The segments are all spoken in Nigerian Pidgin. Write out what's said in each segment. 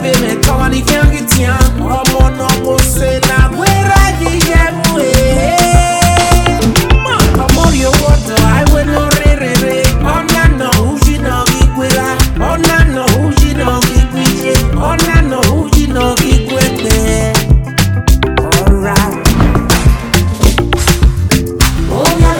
pay me come on if you get young. Omo no mo say na where I Omo yo water I will no re. Ona no uji no gikwela. Ona no uji no gikwije. Ona no uji no gikwete. Alright. Oh yeah,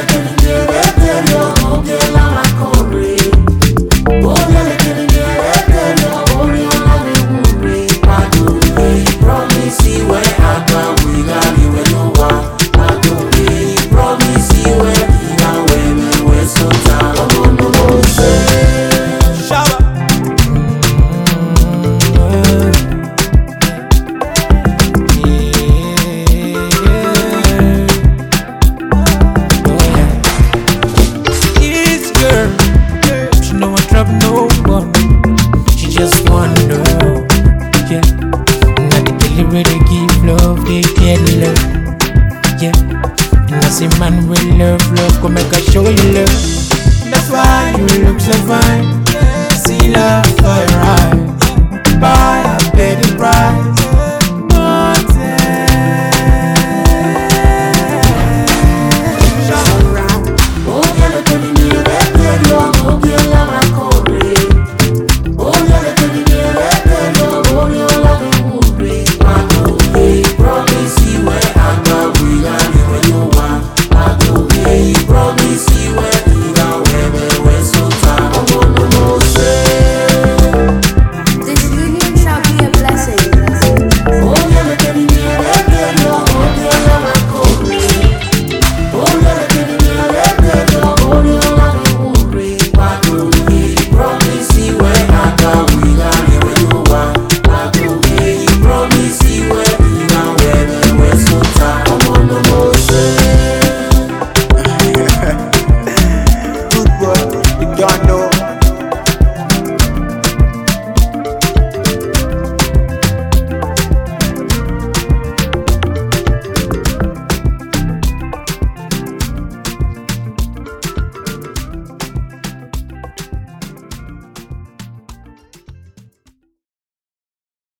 no one. She just wanna know, yeah. Not the girl where they give love, they get love, yeah. And I say man will love, come make I show you love. That's why you look so fine. See love,